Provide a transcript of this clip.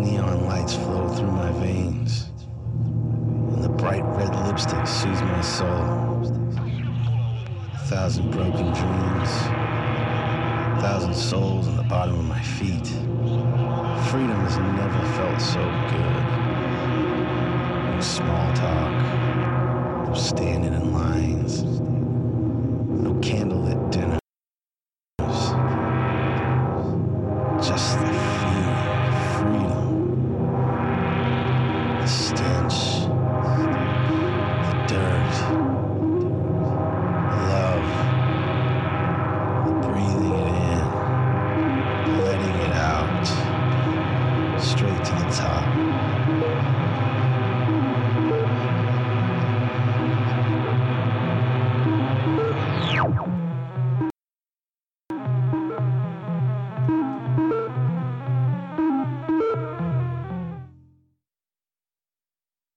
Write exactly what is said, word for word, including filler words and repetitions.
neon lights flow through my veins, and the bright red lipstick soothes my soul. A thousand broken dreams, a thousand souls in the bottom of my feet. Freedom has never felt so good. No small talk, no standing in lines, no candy.